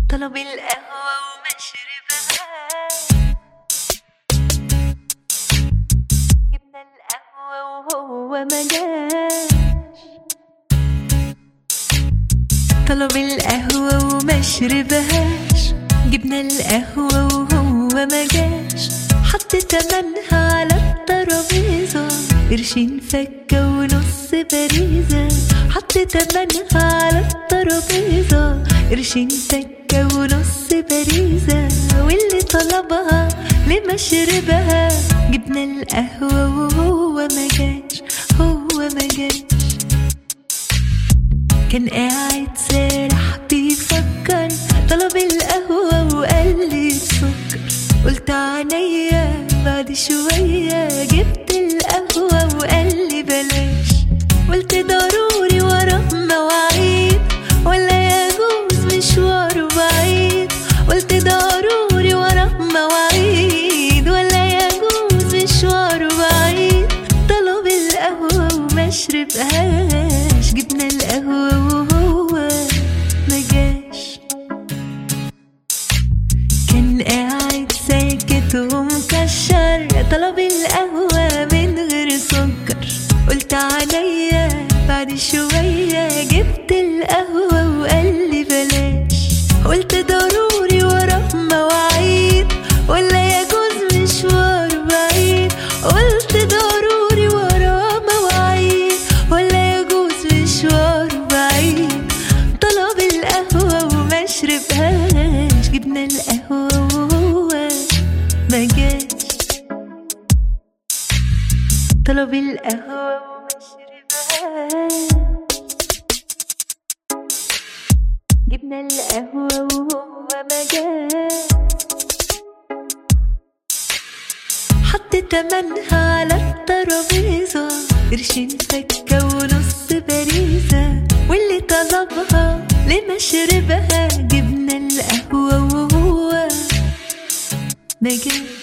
طلب القهوة ومشربها، جبنا القهوة وهو مجاش. طلب القهوة ومشربهاش، جبنا القهوة وهو مجاش. حط تمنها على الترابيزة، قرشين فكة ونص باريزة. حط تمنها على الترابيزة، قرشين فكة ونص باريزة. واللي طلبها لما شربها، جبنا القهوة وهو مجاش، هو مجاش. كان قاعد سارح بيفكر، طلب القهوة وقال لي بسكر. قلت عينيا بعد شوية، جبت القهوة وقال لي بلاش. قلت ضروري وراه مواعيد، ولا يجوز مشواره بعيد. قلت ضروري وراه مواعيد، ولا يجوز مشواره بعيد. طلب القهوة وما شربهاش، جبنا القهوة وهو مجاش. كان قاعد ساكت ومكشر، طلب القهوة من غير سكر. قلت عليا بعد شوية، جبت القهوة وقال لي بلاش. قلت ضروري وراه مواعيد، ولا يجوز مشوار بعيد. قلت ضروري وراه مواعيد، ولا يجوز مشوار بعيد. طلب القهوة وما شربهاش، جبنا القهوة وهو مجاش. طلب القهوة وما شربهاش، جبنا القهوة وهو مجاش. حط تمنها على الترابيزة، قرشين فكة ونص باريزة. واللي طلبها لما شربها، جبنا القهوة وهو مجاش.